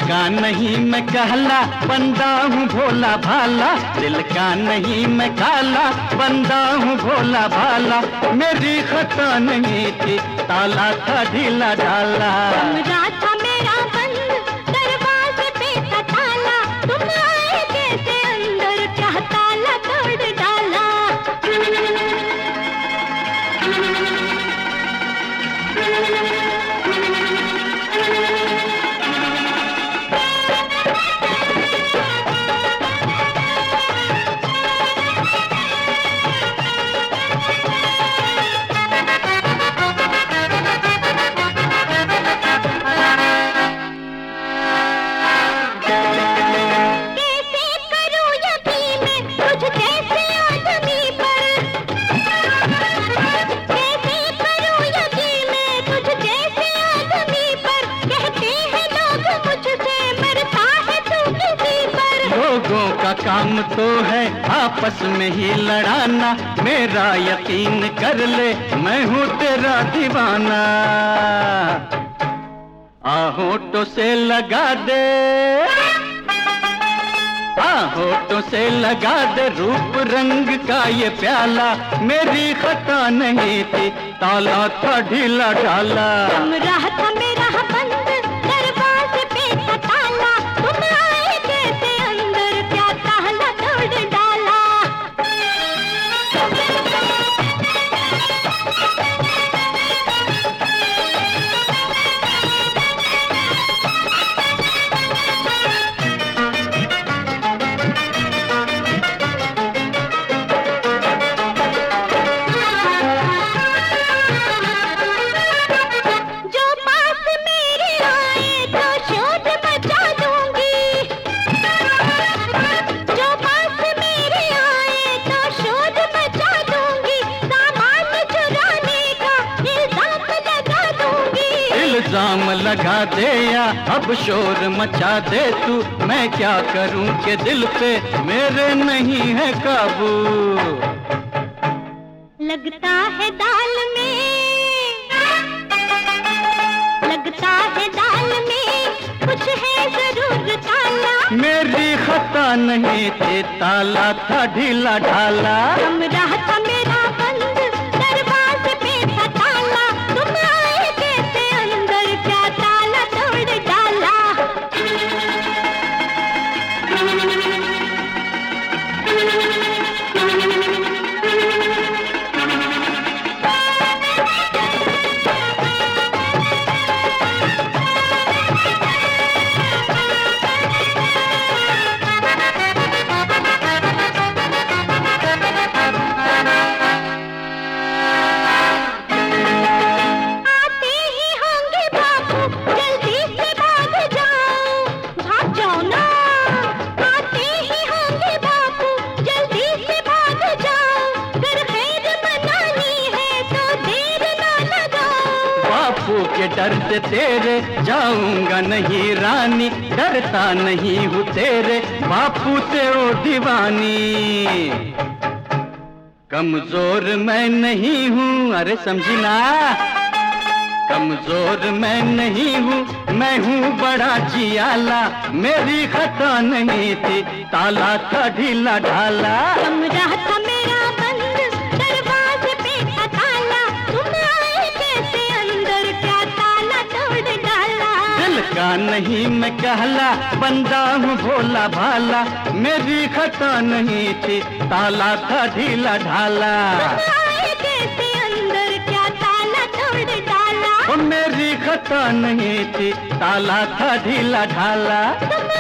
का नहीं मैं कहला, बंदा हूँ भोला भाला। दिल का नहीं मैं काला, बंदा हूँ भोला भाला। मेरी खता नहीं थी, ताला था ढीला ढाला। कमरा था मेरा बंद, दरवाजे पे था ताला। तुम आए कैसे अंदर, क्या ताला तोड़ डाला। लोगों का काम तो है आपस में ही लड़ाना। मेरा यकीन कर ले, मैं हूँ तेरा दीवाना। होठों से लगा दे, होठों से लगा दे रूप रंग का ये प्याला। मेरी खता नहीं थी, ताला था ढीला ढाला। कमरा था मेरा बंद, दरवाजे पे था ताला। तुम आए कैसे अंदर, क्या ताला तोड़ डाला। इल्जाम लगा दे या अब शोर मचा दे तू। मैं क्या करूं कि दिल पे मेरे नहीं है काबू। लगता है दाल में, लगता है दाल में कुछ है जरूर ताला। मेरी खता नहीं थी, ताला था ढीला ढाला। कमरा था मेरा बंद, दरवाजे पे था ताला। तुम आए कैसे अंदर, क्या ताला तोड़ डाला। बापू के डर से तेरे जाऊंगा नहीं रानी। डरता नहीं हूँ तेरे बापू से ओ दीवानी। कमजोर मैं नहीं हूँ, अरे समझी ना। कमजोर मैं नहीं हूँ, मैं हूँ बड़ा जियाला। मेरी खता नहीं थी, ताला था ढीला ढाला। कमरा था मेरा बंद, दरवाजे पे था ताला। तुम आए कैसे अंदर, क्या ताला तोड़ डाला। दिल का नहीं मैं कहला, बंदा हूँ भोला भाला। मेरी खता नहीं थी, ताला था ढीला ढाला। तुम आए कैसे अंदर, क्या ताला तोड़ डाला। मेरी खता नहीं थी, ताला था ढीला ढाला।